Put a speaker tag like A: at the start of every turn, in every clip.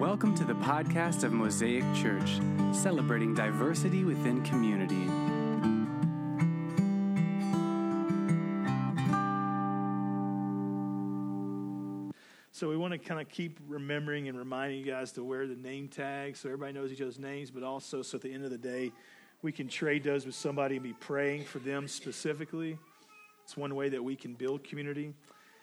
A: Welcome to the podcast of Mosaic Church, celebrating diversity within community.
B: So we want to kind of keep remembering and reminding you guys to wear the name tag so everybody knows each other's names, but also so at the end of the day, we can trade those with somebody and be praying for them specifically. It's one way that we can build community.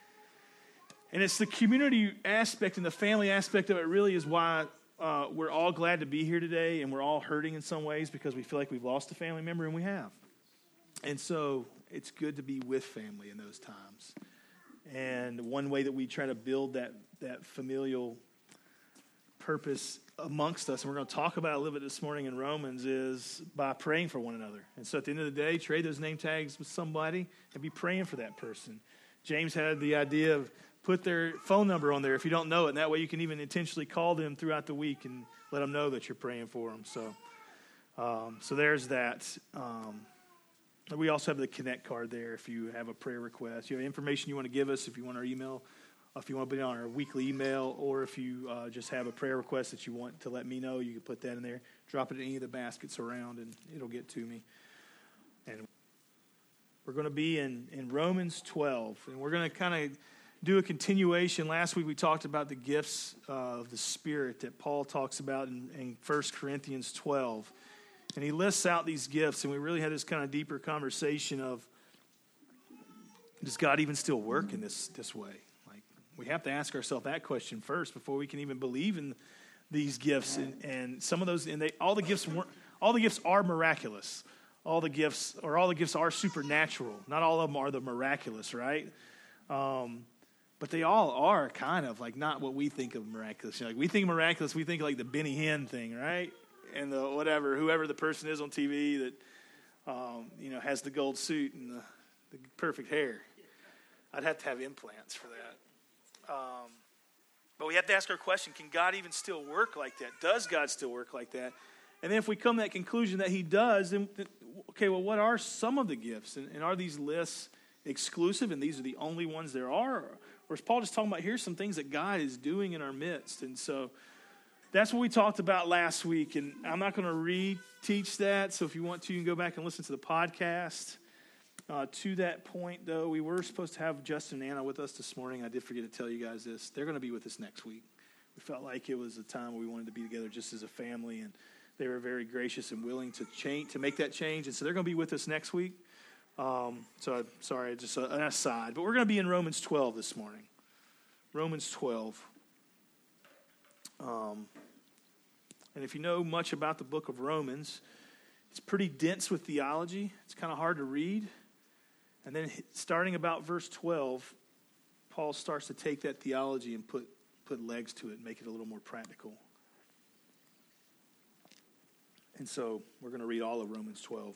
B: And it's the community aspect and the family aspect of it really is why we're all glad to be here today, and we're all hurting in some ways because we feel like we've lost a family member, and we have. And so it's good to be with family in those times. And one way that we try to build that familial purpose amongst us, and we're going to talk about it a little bit this morning in Romans, is by praying for one another. And so at the end of the day, trade those name tags with somebody and be praying for that person. James had the idea of put their phone number on there if you don't know it, and that way you can even intentionally call them throughout the week and let them know that you're praying for them. So there's that. We also have the Connect card there if you have a prayer request. You have information you want to give us, if you want our email, if you want to put it on our weekly email, or if you just have a prayer request that you want to let me know, you can put that in there. Drop it in any of the baskets around, and it'll get to me. And we're going to be in Romans 12, and we're going to kind of do a continuation. Last week we talked about the gifts of the Spirit that Paul talks about in 1 Corinthians 12. And he lists out these gifts, and we really had this kind of deeper conversation of, does God even still work in this way? Like, we have to ask ourselves that question first before we can even believe in these gifts. And some of those, and all the gifts are miraculous. All the gifts are supernatural. Not all of them are the miraculous, right? But they all are kind of like not what we think of miraculous. You know, like we think miraculous, we think like the Benny Hinn thing, right? And the whoever the person is on TV that, has the gold suit and the perfect hair. I'd have to have implants for that. But we have to ask our question, can God even still work like that? Does God still work like that? And then if we come to that conclusion that he does, then okay, well, what are some of the gifts? And are these lists exclusive and these are the only ones there are? Or is Paul just talking about here's some things that God is doing in our midst? And so that's what we talked about last week, and I'm not going to re-teach that, so if you want to, you can go back and listen to the podcast. To that point, though, we were supposed to have Justin and Anna with us this morning. I did forget to tell you guys this. They're going to be with us next week. We felt like it was a time where we wanted to be together just as a family, and they were very gracious and willing to make that change, and so they're going to be with us next week. Sorry, just an aside, but we're going to be in Romans 12 this morning. Romans 12. And if you know much about the book of Romans, it's pretty dense with theology. It's kind of hard to read. And then starting about verse 12, Paul starts to take that theology and put legs to it and make it a little more practical. And so we're going to read all of Romans 12.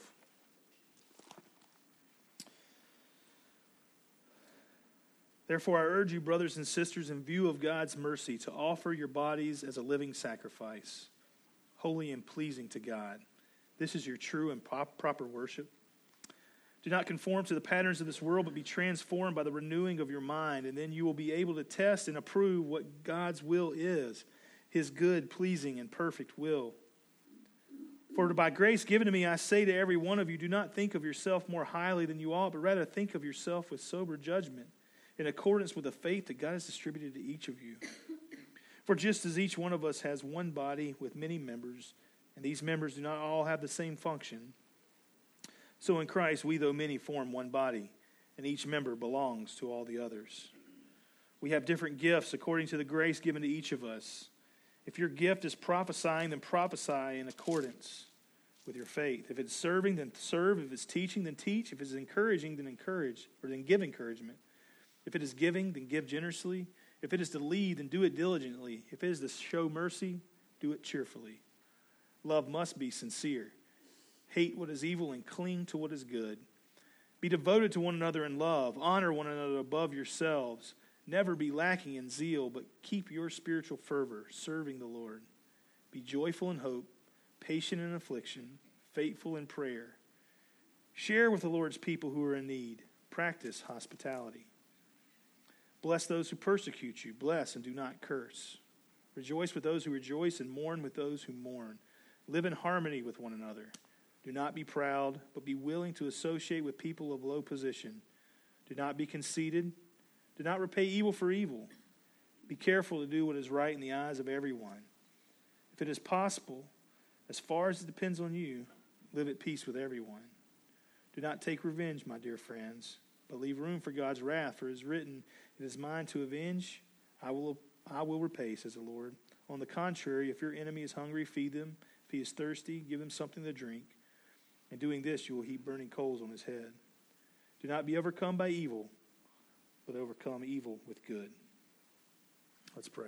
B: Therefore, I urge you, brothers and sisters, in view of God's mercy, to offer your bodies as a living sacrifice, holy and pleasing to God. This is your true and proper worship. Do not conform to the patterns of this world, but be transformed by the renewing of your mind, and then you will be able to test and approve what God's will is, his good, pleasing, and perfect will. For by grace given to me, I say to every one of you, do not think of yourself more highly than you ought, but rather think of yourself with sober judgment, in accordance with the faith that God has distributed to each of you. For just as each one of us has one body with many members, and these members do not all have the same function, so in Christ we, though many, form one body, and each member belongs to all the others. We have different gifts according to the grace given to each of us. If your gift is prophesying, then prophesy in accordance with your faith. If it's serving, then serve. If it's teaching, then teach. If it's encouraging, then encourage, or then give encouragement. If it is giving, then give generously. If it is to lead, then do it diligently. If it is to show mercy, do it cheerfully. Love must be sincere. Hate what is evil and cling to what is good. Be devoted to one another in love. Honor one another above yourselves. Never be lacking in zeal, but keep your spiritual fervor, serving the Lord. Be joyful in hope, patient in affliction, faithful in prayer. Share with the Lord's people who are in need. Practice hospitality. Bless those who persecute you. Bless and do not curse. Rejoice with those who rejoice and mourn with those who mourn. Live in harmony with one another. Do not be proud, but be willing to associate with people of low position. Do not be conceited. Do not repay evil for evil. Be careful to do what is right in the eyes of everyone. If it is possible, as far as it depends on you, live at peace with everyone. Do not take revenge, my dear friends, but leave room for God's wrath, for it is written, "It is mine to avenge. I will repay," says the Lord. On the contrary, if your enemy is hungry, feed them. If he is thirsty, give him something to drink. In doing this, you will heap burning coals on his head. Do not be overcome by evil, but overcome evil with good. Let's pray.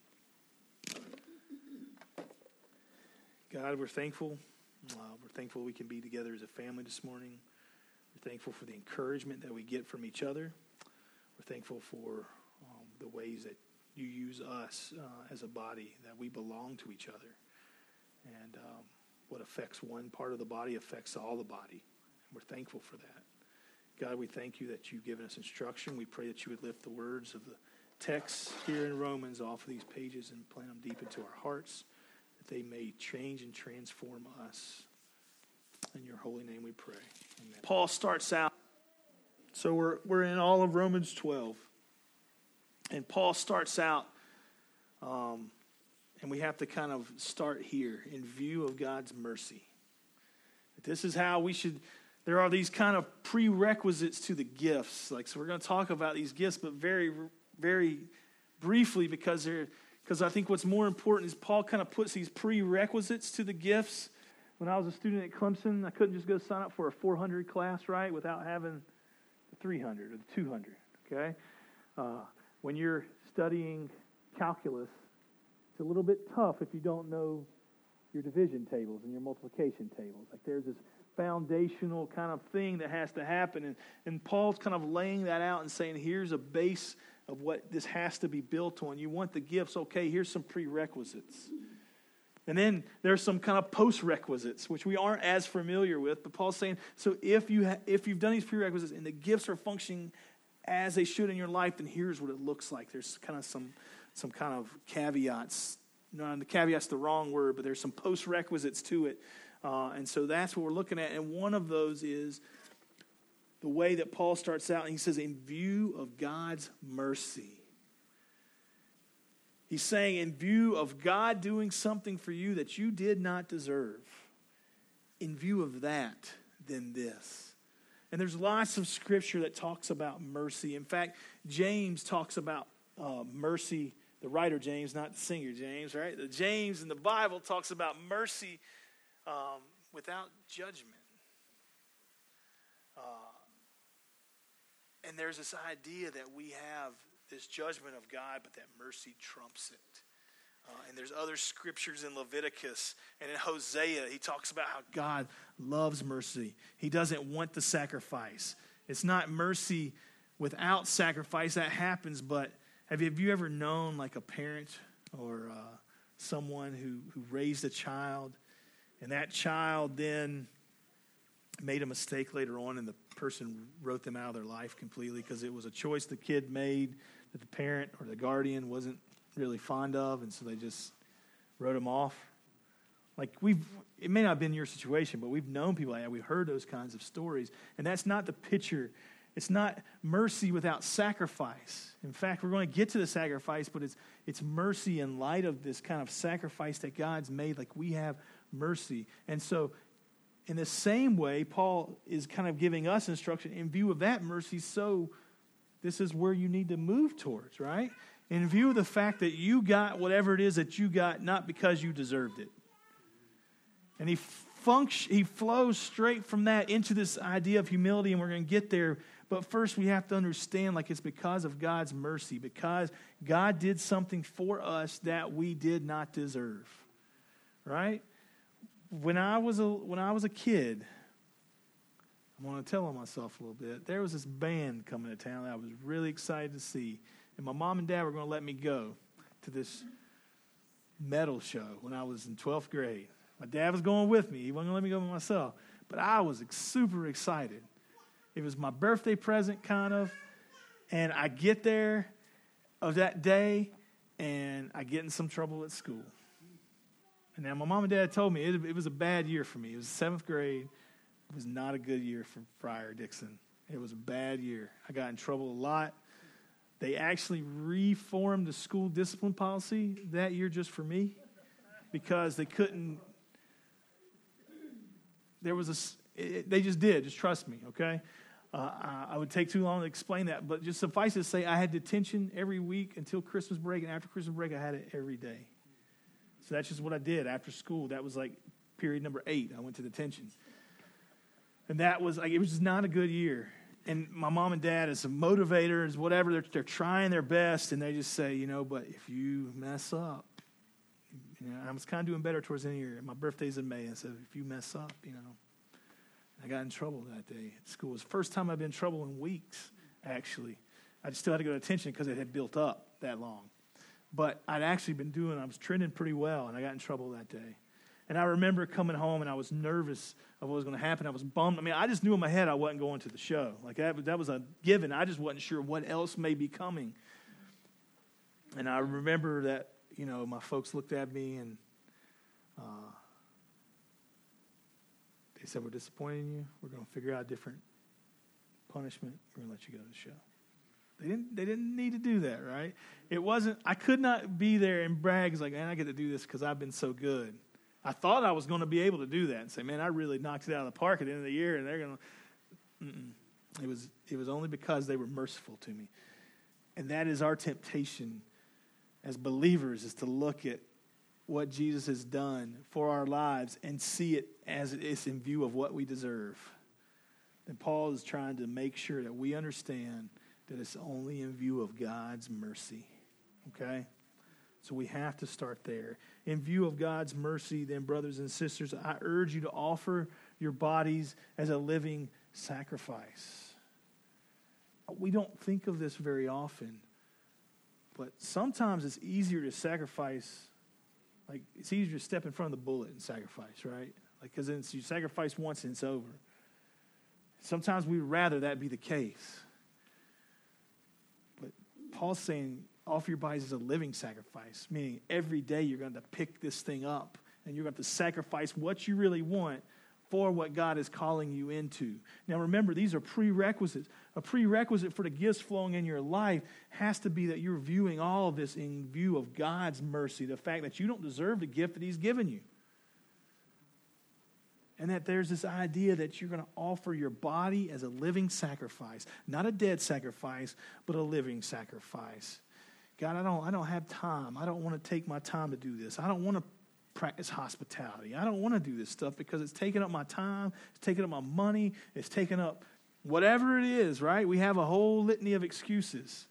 B: God, we're thankful. We're thankful we can be together as a family this morning. We're thankful for the encouragement that we get from each other. We're thankful for the ways that you use us as a body, that we belong to each other. And what affects one part of the body affects all the body. And we're thankful for that. God, we thank you that you've given us instruction. We pray that you would lift the words of the text here in Romans off of these pages and plant them deep into our hearts, that they may change and transform us. In your holy name we pray. Amen. Paul starts out, so we're in all of Romans 12. And Paul starts out, and we have to kind of start here in view of God's mercy. This is how we should, there are these kind of prerequisites to the gifts. So we're going to talk about these gifts, but very, very briefly, because I think what's more important is Paul kind of puts these prerequisites to the gifts. When I was a student at Clemson, I couldn't just go sign up for a 400 class, right, without having the 300 or the 200, okay? When you're studying calculus, it's a little bit tough if you don't know your division tables and your multiplication tables. Like there's this foundational kind of thing that has to happen. And Paul's kind of laying that out and saying, here's a base of what this has to be built on. You want the gifts, okay, here's some prerequisites. And then there's some kind of post-requisites, which we aren't as familiar with. But Paul's saying, so if you've done these prerequisites and the gifts are functioning as they should in your life, then here's what it looks like. There's kind of some kind of caveats. No, the caveat's the wrong word, but there's some post-requisites to it. And so that's what we're looking at. And one of those is the way that Paul starts out. And he says, in view of God's mercy. He's saying, in view of God doing something for you that you did not deserve, in view of that, then this. And there's lots of scripture that talks about mercy. In fact, James talks about mercy. The writer James, not the singer James, right? The James in the Bible talks about mercy without judgment. And there's this idea that we have this judgment of God, but that mercy trumps it. And there's other scriptures in Leviticus and in Hosea. He talks about how God loves mercy. He doesn't want the sacrifice. It's not mercy without sacrifice. That happens, but have you ever known like a parent or someone who raised a child, and that child then made a mistake later on and the person wrote them out of their life completely because it was a choice the kid made that the parent or the guardian wasn't really fond of, and so they just wrote them off? Like it may not have been your situation, but we've known people like that. We've heard those kinds of stories, and that's not the picture. It's not mercy without sacrifice. In fact, we're going to get to the sacrifice, but it's mercy in light of this kind of sacrifice that God's made. Like we have mercy. And so in the same way, Paul is kind of giving us instruction in view of that mercy. So this is where you need to move towards, right? In view of the fact that you got whatever it is that you got, not because you deserved it. And he flows straight from that into this idea of humility, and we're going to get there. But first we have to understand, like, it's because of God's mercy, because God did something for us that we did not deserve, right? When I was a kid, I'm going to tell on myself a little bit. There was this band coming to town that I was really excited to see, and my mom and dad were going to let me go to this metal show when I was in 12th grade. My dad was going with me. He wasn't going to let me go by myself, but I was super excited. It was my birthday present, kind of. And I get there of that day, and I get in some trouble at school. And now my mom and dad told me it was a bad year for me. It was 7th grade. It was not a good year for Friar Dixon. It was a bad year. I got in trouble a lot. They actually reformed the school discipline policy that year just for me because they couldn't. They just did. Just trust me, okay? I would take too long to explain that, but just suffice it to say I had detention every week until Christmas break, and after Christmas break, I had it every day. So that's just what I did after school. That was like period number 8. I went to detention. And that was like, it was just not a good year. And my mom and dad, as motivators, whatever, they're trying their best, and they just say, but if you mess up, I was kind of doing better towards the end of the year. My birthday's in May, and so if you mess up, I got in trouble that day at school. It was the first time I've been in trouble in weeks, actually. I just still had to go to detention because it had built up that long. But I was trending pretty well, and I got in trouble that day. And I remember coming home, and I was nervous of what was going to happen. I was bummed. I mean, I just knew in my head I wasn't going to the show. Like, that was a given. I just wasn't sure what else may be coming. And I remember that, my folks looked at me, and they said, we're disappointed in you. We're going to figure out a different punishment. We're going to let you go to the show. They didn't need to do that, right? I could not be there and brag, like, man, I get to do this because I've been so good. I thought I was going to be able to do that and say, man, I really knocked it out of the park at the end of the year, and they're going to. It was only because they were merciful to me. And that is our temptation as believers, is to look at what Jesus has done for our lives and see it as it is in view of what we deserve. And Paul is trying to make sure that we understand that it's only in view of God's mercy. Okay? So we have to start there. In view of God's mercy, then, brothers and sisters, I urge you to offer your bodies as a living sacrifice. We don't think of this very often, but sometimes it's easier to sacrifice. Like, it's easier to step in front of the bullet and sacrifice, right? Like, because you sacrifice once and it's over. Sometimes we'd rather that be the case. But Paul's saying, offer your bodies as a living sacrifice, meaning every day you're going to pick this thing up and you're going to sacrifice what you really want for what God is calling you into. Now remember, these are prerequisites. A prerequisite for the gifts flowing in your life has to be that you're viewing all of this in view of God's mercy, the fact that you don't deserve the gift that He's given you. And that there's this idea that you're going to offer your body as a living sacrifice, not a dead sacrifice, but a living sacrifice. God, I don't have time. I don't want to take my time to do this. I don't want to practice hospitality. I don't want to do this stuff because it's taking up my time. It's taking up my money. It's taking up whatever it is, right? We have a whole litany of excuses.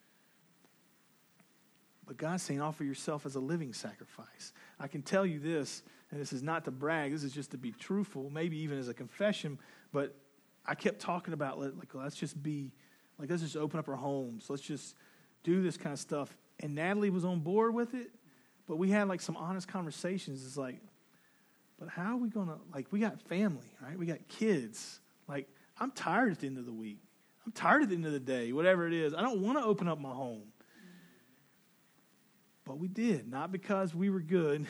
B: But God's saying offer yourself as a living sacrifice. I can tell you this, and this is not to brag. This is just to be truthful, maybe even as a confession. But I kept talking about, let's just open up our homes. Let's just do this kind of stuff. And Natalie was on board with it, but we had some honest conversations. It's like, but how are we going to, we got family, right? We got kids. I'm tired at the end of the week. I'm tired at the end of the day, whatever it is. I don't want to open up my home. But we did, not because we were good.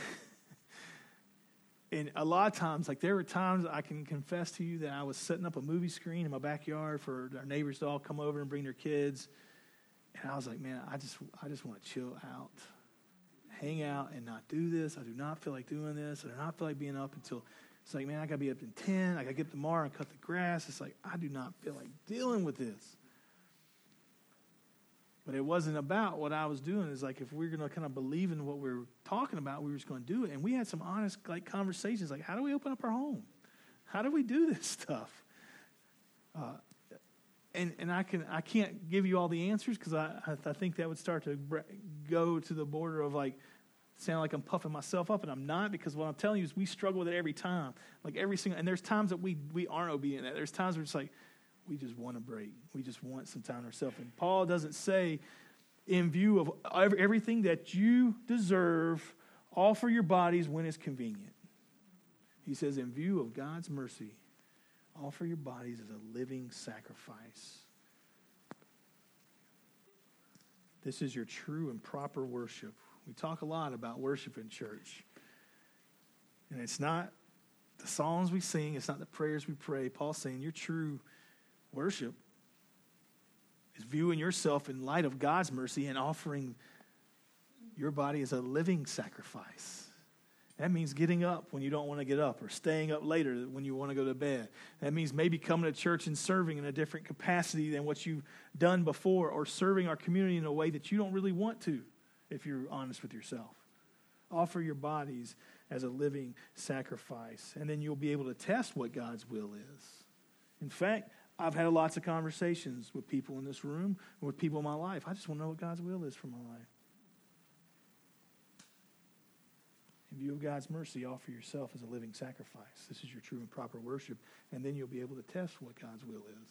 B: And a lot of times, there were times I can confess to you that I was setting up a movie screen in my backyard for our neighbors to all come over and bring their kids. And I was like, man, I just want to chill out, hang out, and not do this. I do not feel like doing this. I do not feel like being up until, it's like, man, I got to be up in 10. I got to get up tomorrow and cut the grass. It's like, I do not feel like dealing with this. But it wasn't about what I was doing. It's like, if we're going to kind of believe in what we're talking about, we were just going to do it. And we had some honest conversations, how do we open up our home? How do we do this stuff? And I can't give you all the answers because I think that would start to go to the border of sound like I'm puffing myself up, and I'm not, because what I'm telling you is we struggle with it every time. And there's times that we aren't obedient. There's times where it's we just want a break. We just want some time to ourselves. And Paul doesn't say, in view of everything that you deserve, offer your bodies when it's convenient. He says, in view of God's mercy, offer your bodies as a living sacrifice. This is your true and proper worship. We talk a lot about worship in church. And it's not the songs we sing, it's not the prayers we pray. Paul's saying your true worship is viewing yourself in light of God's mercy and offering your body as a living sacrifice. That means getting up when you don't want to get up, or staying up later when you want to go to bed. That means maybe coming to church and serving in a different capacity than what you've done before, or serving our community in a way that you don't really want to, if you're honest with yourself. Offer your bodies as a living sacrifice, and then you'll be able to test what God's will is. In fact, I've had lots of conversations with people in this room, and with people in my life. I just want to know what God's will is for my life. In view of God's mercy, offer yourself as a living sacrifice. This is your true and proper worship, and then you'll be able to test what God's will is.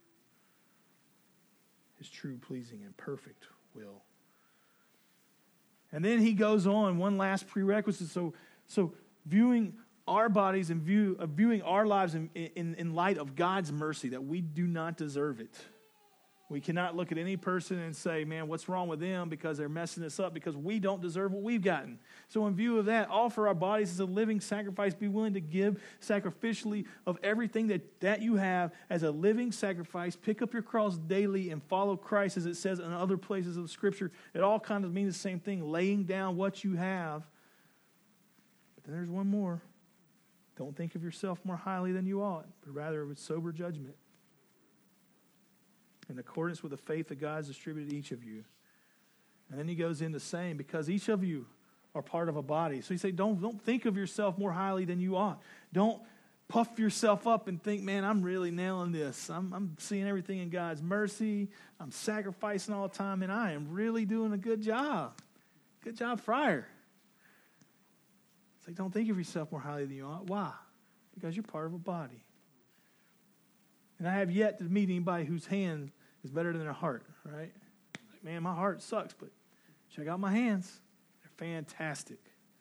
B: His true, pleasing, and perfect will. And then he goes on, one last prerequisite. So viewing our bodies and viewing our lives in light of God's mercy, that we do not deserve it. We cannot look at any person and say, man, what's wrong with them because they're messing us up, because we don't deserve what we've gotten. So in view of that, offer our bodies as a living sacrifice. Be willing to give sacrificially of everything that you have as a living sacrifice. Pick up your cross daily and follow Christ, as it says in other places of Scripture. It all kind of means the same thing, laying down what you have. But then there's one more. Don't think of yourself more highly than you ought, but rather with sober judgment, in accordance with the faith that God has distributed to each of you. And then he goes into saying, because each of you are part of a body. So he said, don't think of yourself more highly than you ought. Don't puff yourself up and think, man, I'm really nailing this. I'm seeing everything in God's mercy. I'm sacrificing all the time, and I am really doing a good job. Good job, Friar. It's like, don't think of yourself more highly than you ought. Why? Because you're part of a body. And I have yet to meet anybody whose hand is better than their heart, right? Like, man, my heart sucks, but check out my hands. They're fantastic.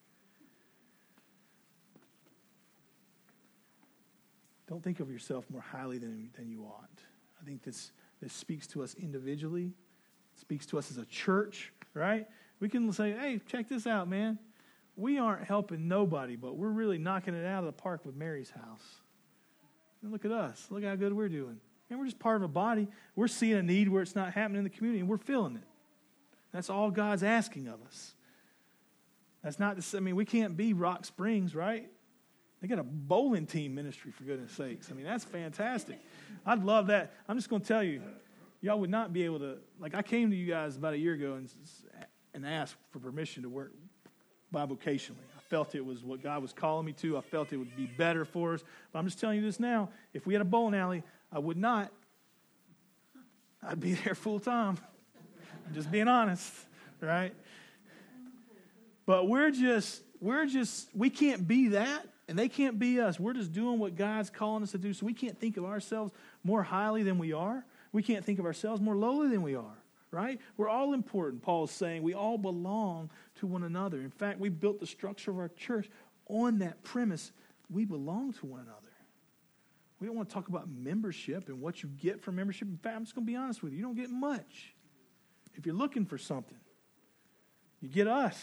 B: Don't think of yourself more highly than you ought. I think this speaks to us individually. It speaks to us as a church, right? We can say, hey, check this out, man. We aren't helping nobody, but we're really knocking it out of the park with Mary's house. And look at us. Look how good we're doing. And we're just part of a body. We're seeing a need where it's not happening in the community, and we're feeling it. That's all God's asking of us. That's not to say, we can't be Rock Springs, right? They got a bowling team ministry, for goodness sakes. That's fantastic. I'd love that. I'm just going to tell you, y'all would not be able to, I came to you guys about a year ago and asked for permission to work bivocationally. I felt it was what God was calling me to. I felt it would be better for us. But I'm just telling you this now. If we had a bowling alley, I would not. I'd be there full time. I'm just being honest, right? But we can't be that, and they can't be us. We're just doing what God's calling us to do. So we can't think of ourselves more highly than we are. We can't think of ourselves more lowly than we are. Right? We're all important, Paul is saying. We all belong to one another. In fact, we built the structure of our church on that premise. We belong to one another. We don't want to talk about membership and what you get from membership. In fact, I'm just going to be honest with you. You don't get much. If you're looking for something, you get us.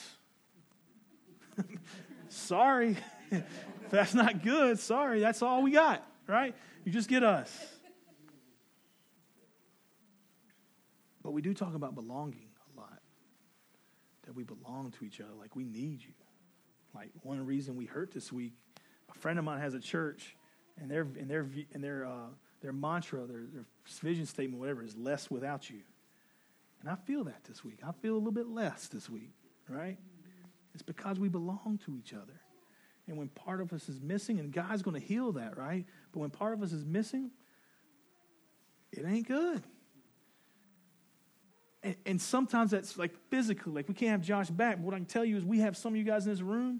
B: Sorry. If that's not good, sorry. That's all we got, right? You just get us. But we do talk about belonging a lot. That we belong to each other, like we need you. Like one reason we hurt this week, a friend of mine has a church, and their mantra, their vision statement, whatever, is less without you. And I feel that this week. I feel a little bit less this week, right? It's because we belong to each other. And when part of us is missing, and God's going to heal that, right? But when part of us is missing, it ain't good. And sometimes that's like physically, like we can't have Josh back. But what I can tell you is we have some of you guys in this room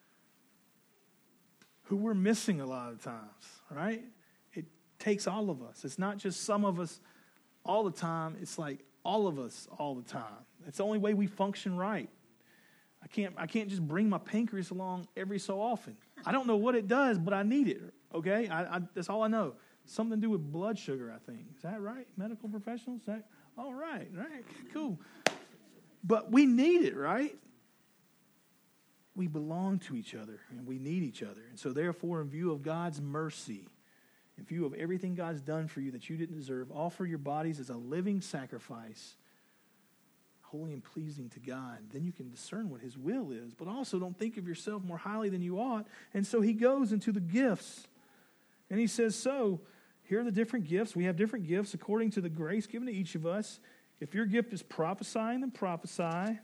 B: who we're missing a lot of times, right? It takes all of us. It's not just some of us all the time. It's like all of us all the time. It's the only way we function right. I can't just bring my pancreas along every so often. I don't know what it does, but I need it, okay? That's all I know. Something to do with blood sugar, I think. Is that right? Medical professionals? All right, cool. But we need it, right? We belong to each other, and we need each other. And so therefore, in view of God's mercy, in view of everything God's done for you that you didn't deserve, offer your bodies as a living sacrifice, holy and pleasing to God. Then you can discern what his will is. But also don't think of yourself more highly than you ought. And so he goes into the gifts. And he says, so, here are the different gifts. We have different gifts according to the grace given to each of us. If your gift is prophesying, then prophesy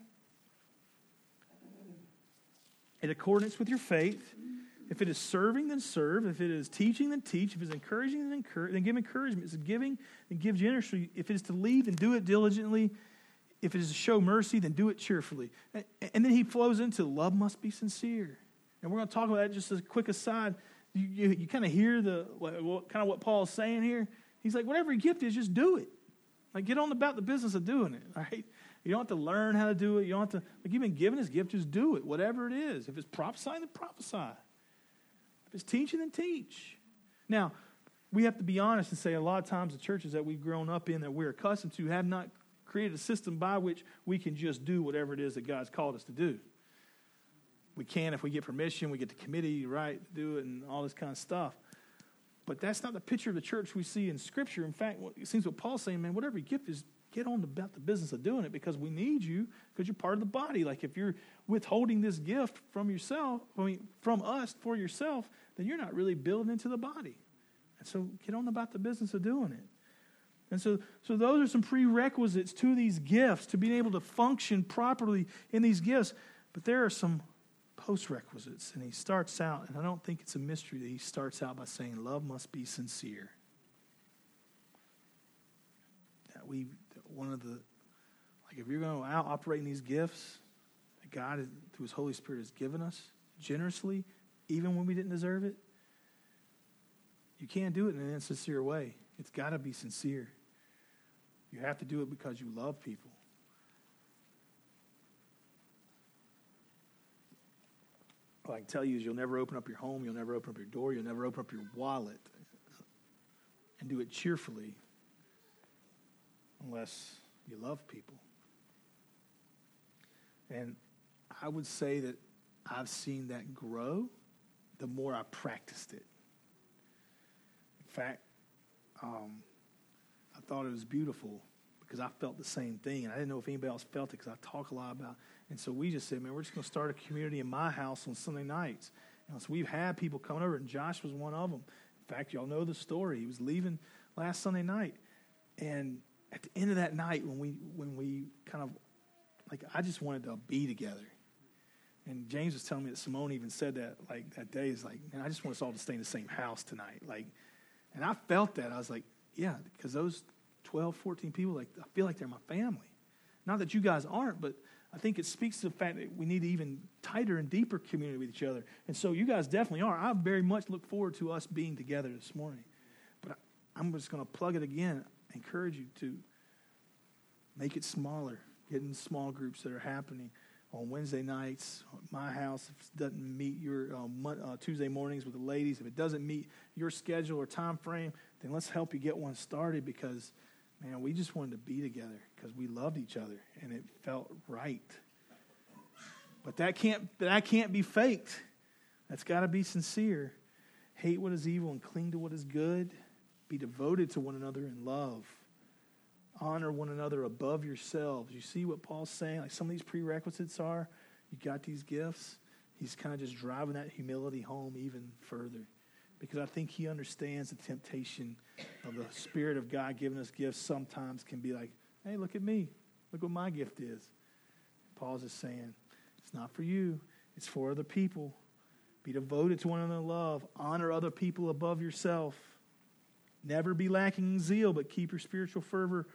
B: in accordance with your faith. If it is serving, then serve. If it is teaching, then teach. If it is encouraging, then give encouragement. If it is giving, then give generously. If it is to lead, then do it diligently. If it is to show mercy, then do it cheerfully. And then he flows into love must be sincere. And we're going to talk about that just as a quick aside. You kind of hear what Paul's saying here. He's like, whatever your gift is, just do it. Like, get on about the business of doing it, right? You don't have to learn how to do it. You don't have to, like, you've been given his gift, just do it, whatever it is. If it's prophesying, then prophesy. If it's teaching, then teach. Now, we have to be honest and say a lot of times the churches that we've grown up in that we're accustomed to have not created a system by which we can just do whatever it is that God's called us to do. We can if we get permission, we get the committee, right, to do it and all this kind of stuff. But that's not the picture of the church we see in Scripture. In fact, it seems what Paul's saying, man, whatever your gift is, get on about the business of doing it because we need you because you're part of the body. Like if you're withholding this gift from yourself, from us for yourself, then you're not really building into the body. And so get on about the business of doing it. And so those are some prerequisites to these gifts, to being able to function properly in these gifts. But there are some post-requisites, and he starts out, and I don't think it's a mystery that he starts out by saying love must be sincere. If you're going to out operating these gifts that God, through his Holy Spirit, has given us generously, even when we didn't deserve it, you can't do it in an insincere way. It's got to be sincere. You have to do it because you love people. What I can tell you is you'll never open up your home, you'll never open up your door, you'll never open up your wallet and do it cheerfully unless you love people. And I would say that I've seen that grow the more I practiced it. In fact, I thought it was beautiful because I felt the same thing. And I didn't know if anybody else felt it because I talk a lot about. And so we just said, man, we're just going to start a community in my house on Sunday nights. And so we've had people coming over, and Josh was one of them. In fact, y'all know the story. He was leaving last Sunday night. And at the end of that night, when we kind of, like, I just wanted to be together. And James was telling me that Simone even said that, like, that day is like, man, I just want us all to stay in the same house tonight. Like, and I felt that. I was like, yeah, because those 12, 14 people, like, I feel like they're my family. Not that you guys aren't, but I think it speaks to the fact that we need even tighter and deeper community with each other. And so you guys definitely are. I very much look forward to us being together this morning. But I'm just going to plug it again. I encourage you to make it smaller. Get in small groups that are happening on Wednesday nights, my house. If it doesn't meet your Tuesday mornings with the ladies, if it doesn't meet your schedule or time frame, then let's help you get one started because, man, we just wanted to be together because we loved each other and it felt right. But that can't be faked. That's got to be sincere. Hate what is evil and cling to what is good. Be devoted to one another in love. Honor one another above yourselves. You see what Paul's saying? Like some of these prerequisites are, you got these gifts. He's kind of just driving that humility home even further. Because I think he understands the temptation of the Spirit of God giving us gifts sometimes can be like, hey, look at me. Look what my gift is. Paul's just saying, it's not for you. It's for other people. Be devoted to one another in love. Honor other people above yourself. Never be lacking in zeal, but keep your spiritual fervor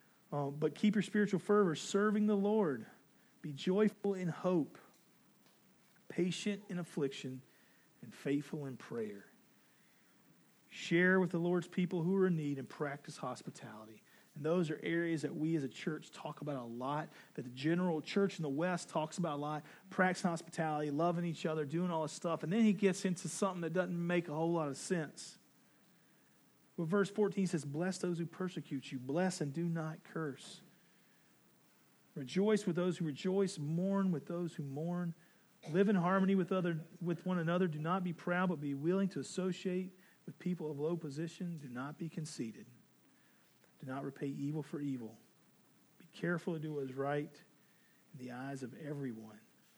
B: serving the Lord. Be joyful in hope, patient in affliction, and faithful in prayer. Share with the Lord's people who are in need and practice hospitality. And those are areas that we as a church talk about a lot, that the general church in the West talks about a lot. Practicing hospitality, loving each other, doing all this stuff. And then he gets into something that doesn't make a whole lot of sense. Well, verse 14 says, bless those who persecute you. Bless and do not curse. Rejoice with those who rejoice. Mourn with those who mourn. Live in harmony with one another. Do not be proud, but be willing to associate with people of low position. Do not be conceited. Do not repay evil for evil. Be careful to do what is right in the eyes of everyone.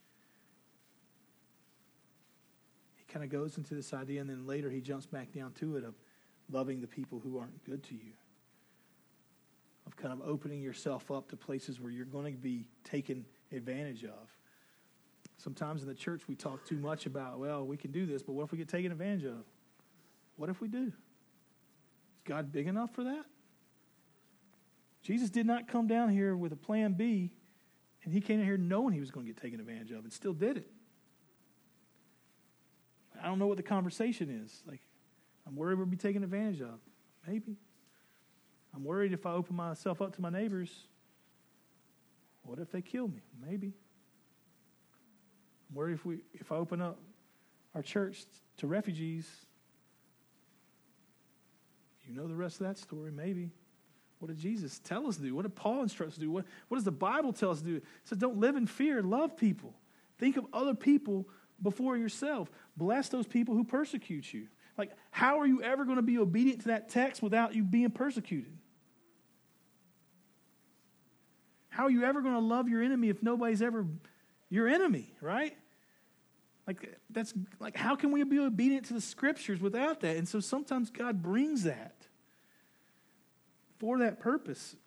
B: He kind of goes into this idea, and then later he jumps back down to it of loving the people who aren't good to you. Of kind of opening yourself up to places where you're going to be taken advantage of. Sometimes in the church we talk too much about, well, we can do this, but what if we get taken advantage of? What if we do? Is God big enough for that? Jesus did not come down here with a plan B, and he came in here knowing he was going to get taken advantage of and still did it. I don't know what the conversation is. Like, I'm worried we'll be taken advantage of. Maybe. I'm worried if I open myself up to my neighbors, what if they kill me? Maybe. I'm worried if I open up our church to refugees. You know the rest of that story, maybe. What did Jesus tell us to do? What did Paul instruct us to do? What does the Bible tell us to do? It says don't live in fear, love people. Think of other people before yourself. Bless those people who persecute you. Like, how are you ever going to be obedient to that text without you being persecuted? How are you ever going to love your enemy if nobody's ever your enemy, right? Like, that's like, how can we be obedient to the scriptures without that? And so sometimes God brings that for that purpose.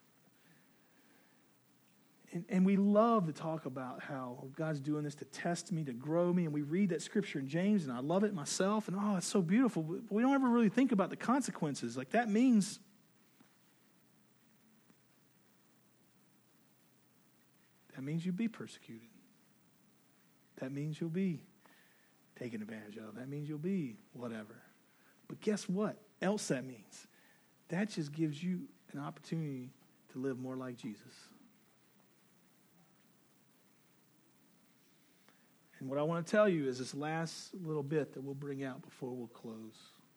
B: And we love to talk about how God's doing this to test me, to grow me. And we read that scripture in James, and I love it myself. And, oh, it's so beautiful. But we don't ever really think about the consequences. Like, that means you'll be persecuted. That means you'll be taken advantage of. That means you'll be whatever. But guess what else that means? That just gives you an opportunity to live more like Jesus. And what I want to tell you is this last little bit that we'll bring out before we'll close.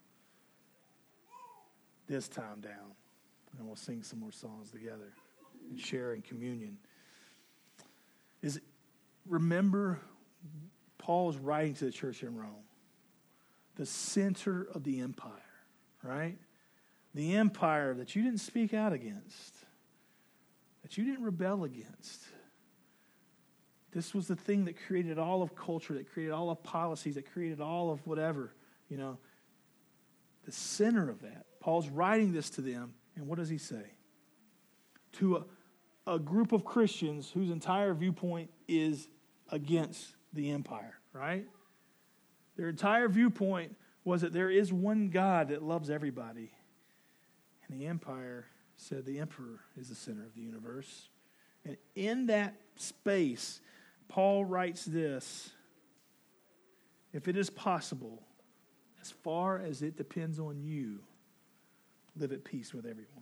B: This time down. And we'll sing some more songs together and share in communion. Is remember Paul's writing to the church in Rome. The center of the empire, right? The empire that you didn't speak out against. That you didn't rebel against. This was the thing that created all of culture, that created all of policies, that created all of whatever, the center of that. Paul's writing this to them, and what does he say? To a group of Christians whose entire viewpoint is against the empire, right? Their entire viewpoint was that there is one God that loves everybody. And the empire said the emperor is the center of the universe. And in that space, Paul writes this: if it is possible, as far as it depends on you, live at peace with everyone.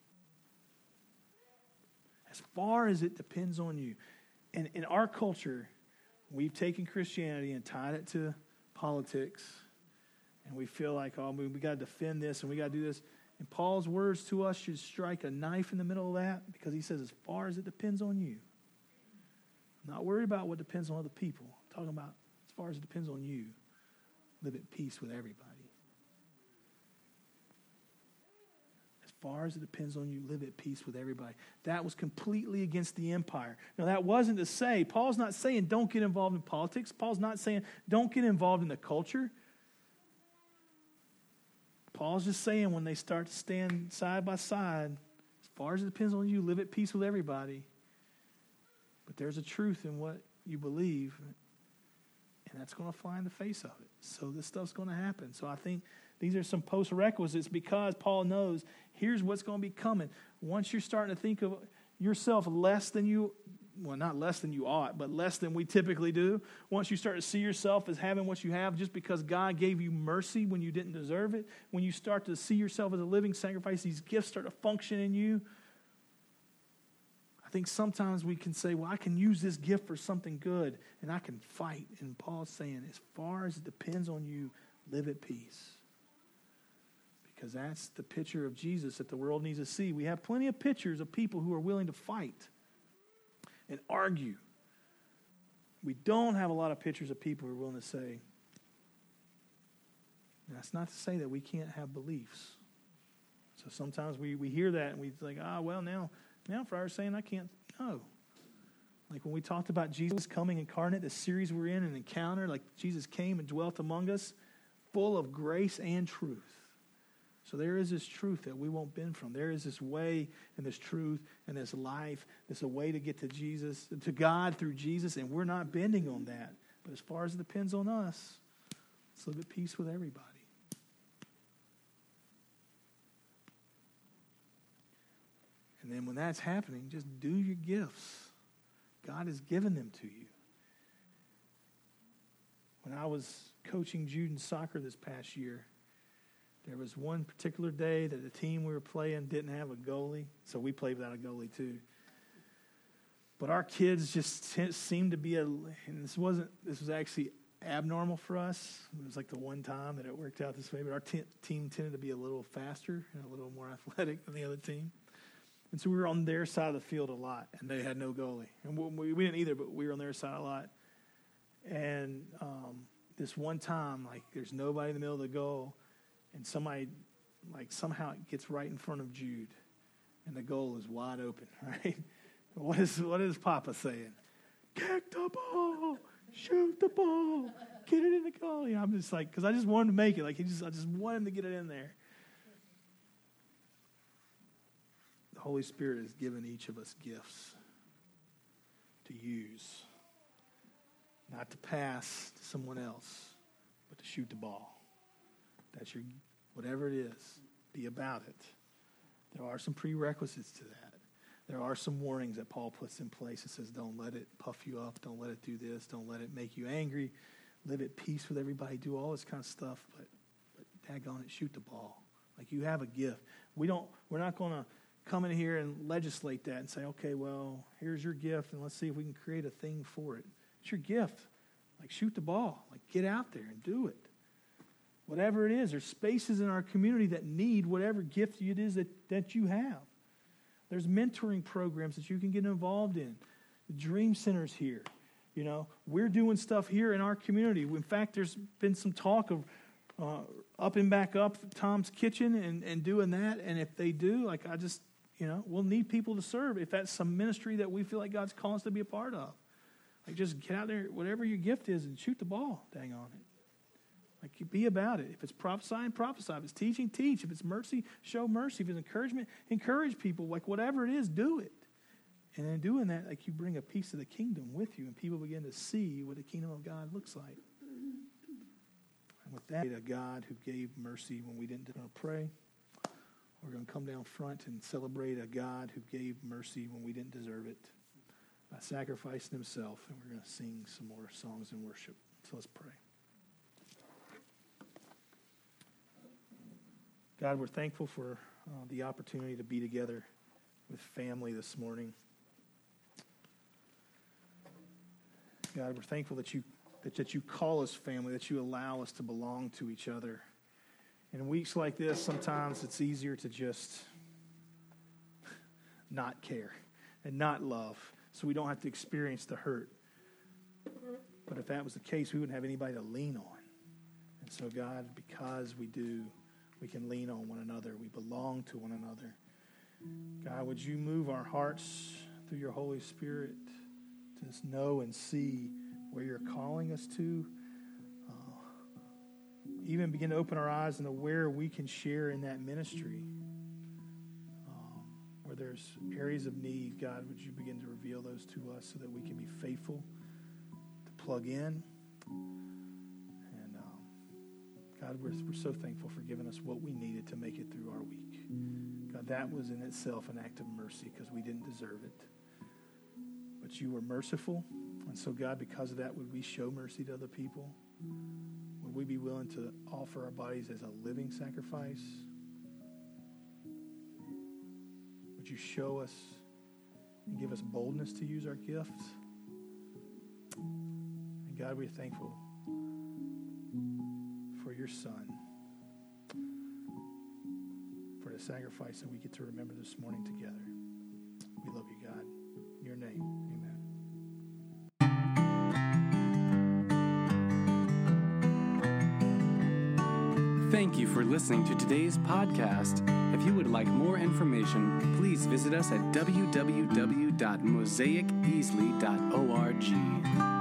B: As far as it depends on you. And in our culture, we've taken Christianity and tied it to politics. And we feel like, oh, we got to defend this and we got to do this. And Paul's words to us should strike a knife in the middle of that, because he says, as far as it depends on you. I'm not worried about what depends on other people. I'm talking about as far as it depends on you. Live at peace with everybody. As far as it depends on you, live at peace with everybody. That was completely against the empire. Now, that wasn't to say, Paul's not saying don't get involved in politics. Paul's not saying don't get involved in the culture. Paul's just saying when they start to stand side by side, as far as it depends on you, live at peace with everybody. But there's a truth in what you believe, and that's going to fly in the face of it. So this stuff's going to happen. So I think these are some post-requisites, because Paul knows here's what's going to be coming. Once you're starting to think of yourself less than you, well, not less than you ought, but less than we typically do. Once you start to see yourself as having what you have just because God gave you mercy when you didn't deserve it, when you start to see yourself as a living sacrifice, these gifts start to function in you. I think sometimes we can say, well, I can use this gift for something good, and I can fight. And Paul's saying, as far as it depends on you, live at peace. Because that's the picture of Jesus that the world needs to see. We have plenty of pictures of people who are willing to fight. and argue. We don't have a lot of pictures of people who are willing to say, and that's not to say that we can't have beliefs. So sometimes we hear that and we think, now Friar's saying I can't. No. Like when we talked about Jesus coming incarnate, the series we're in, an encounter, like Jesus came and dwelt among us, full of grace and truth. So there is this truth that we won't bend from. There is this way and this truth and this life. There's a way to get to Jesus, to God through Jesus, and we're not bending on that. But as far as it depends on us, let's live at peace with everybody. And then when that's happening, just do your gifts. God has given them to you. When I was coaching Jude in soccer this past year, there was one particular day that the team we were playing didn't have a goalie, so we played without a goalie too. But our kids just seemed to be and this was actually abnormal for us. It was like the one time that it worked out this way, but our team tended to be a little faster and a little more athletic than the other team. And so we were on their side of the field a lot, and they had no goalie. And we didn't either, but we were on their side a lot. And this one time, like, there's nobody in the middle of the goal, and somebody, like, somehow it gets right in front of Jude, and the goal is wide open, right? What is Papa saying? Kick the ball, shoot the ball, get it in the goal. You know, I'm just like, because I just wanted to make it. Like, I just wanted him to get it in there. The Holy Spirit has given each of us gifts to use, not to pass to someone else, but to shoot the ball. That's your, whatever it is, be about it. There are some prerequisites to that. There are some warnings that Paul puts in place. It says, don't let it puff you up. Don't let it do this. Don't let it make you angry. Live at peace with everybody. Do all this kind of stuff. But daggone it, shoot the ball. Like, you have a gift. We're not going to come in here and legislate that and say, okay, well, here's your gift, and let's see if we can create a thing for it. It's your gift. Like, shoot the ball. Like, get out there and do it. Whatever it is, there's spaces in our community that need whatever gift it is that you have. There's mentoring programs that you can get involved in. The Dream Center's here. You know, we're doing stuff here in our community. In fact, there's been some talk of up and back up Tom's Kitchen and doing that. And if they do, like, we'll need people to serve if that's some ministry that we feel like God's calling us to be a part of. Like, just get out there, whatever your gift is, and shoot the ball, dang on it. Like, you be about it. If it's prophesying, prophesy. If it's teaching, teach. If it's mercy, show mercy. If it's encouragement, encourage people. Like, whatever it is, do it. And in doing that, like, you bring a piece of the kingdom with you, and people begin to see what the kingdom of God looks like. And with that, a God who gave mercy when we didn't. We're going to pray. We're going to come down front and celebrate a God who gave mercy when we didn't deserve it by sacrificing himself. And we're going to sing some more songs in worship. So let's pray. God, we're thankful for the opportunity to be together with family this morning. God, we're thankful that you call us family, that you allow us to belong to each other. In weeks like this, sometimes it's easier to just not care and not love, so we don't have to experience the hurt. But if that was the case, we wouldn't have anybody to lean on. And so, God, because we do, we can lean on one another. We belong to one another. God, would you move our hearts through your Holy Spirit to just know and see where you're calling us to. Even begin to open our eyes into where we can share in that ministry. Where there's areas of need, God, would you begin to reveal those to us so that we can be faithful to plug in. And God, we're so thankful for giving us what we needed to make it through our week. God, that was in itself an act of mercy because we didn't deserve it. But you were merciful. And so, God, because of that, would we show mercy to other people? Would we be willing to offer our bodies as a living sacrifice? Would you show us and give us boldness to use our gifts? And God, we're thankful for your Son, for the sacrifice that we get to remember this morning together. We love you, God. In your name, amen.
A: Thank you for listening to today's podcast. If you would like more information, please visit us at www.mosaiceasley.org.